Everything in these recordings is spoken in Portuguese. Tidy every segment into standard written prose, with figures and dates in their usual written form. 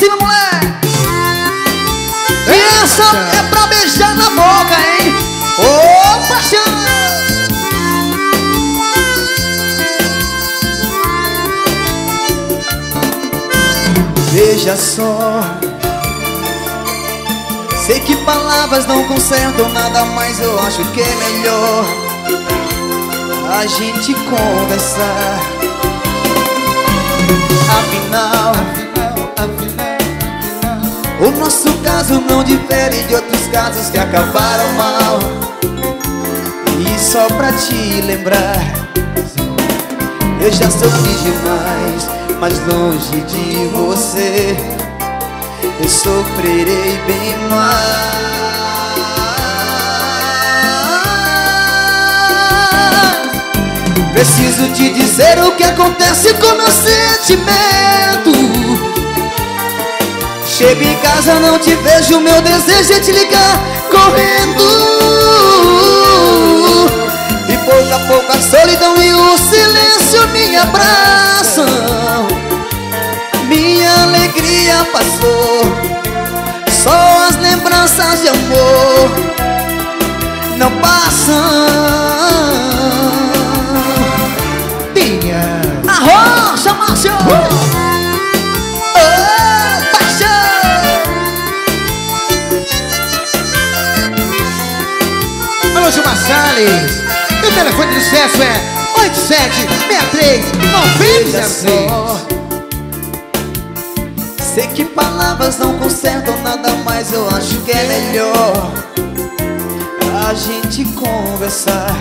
cima, mulher. E essa é pra beijar na boca, hein? Ô, paixão. Veja só, sei que palavras não consertam nada, mas eu acho que é melhor a gente conversar. Afinal, o nosso caso não difere de outros casos que acabaram mal. E só pra te lembrar, eu já sofri demais, mas longe de você eu sofrerei bem mais. Preciso te dizer o que acontece com meu sentimento. Chego em casa, não te vejo, meu desejo é te ligar correndo. E pouco a pouco a solidão e o silêncio me abraçam. Minha alegria passou, só as lembranças de amor não passam. Minha arrocha, macho. Oh, paixão. Alô, Gilmar Salles. Meu telefone de sucesso é 8763-9006. Sei que palavras não consertam nada, mas eu acho que é melhor a gente conversar.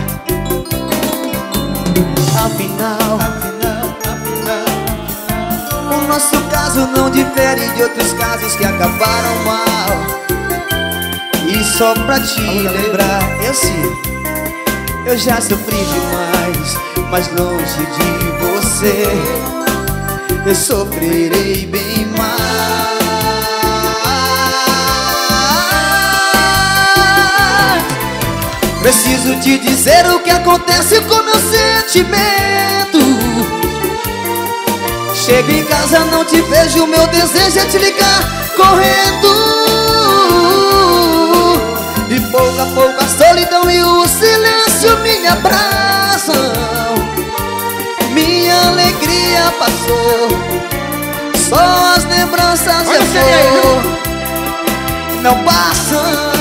Afinal, o nosso caso não difere de outros casos que acabaram mal. E só pra te lembrar, eu sei, eu já sofri demais, mas longe de você eu sofrerei bem mais. Preciso te dizer o que acontece com meu sentimento. Chego em casa, não te vejo, meu desejo é te ligar correndo. E pouco a pouco a solidão e o silêncio me abraçam. Minha alegria passou, só as lembranças de amor não passam.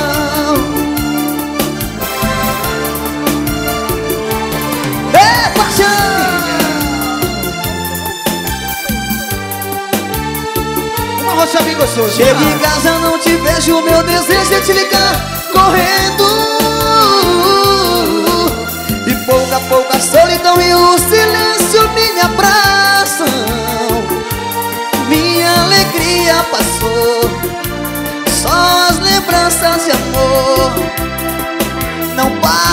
É paixão. Uma rocha bem gostosa. Chego em casa, não te vejo, meu desejo é te ligar correndo. E pouco a pouco a solidão e o silêncio me abraçam. Minha alegria passou, só as lembranças de amor não passam.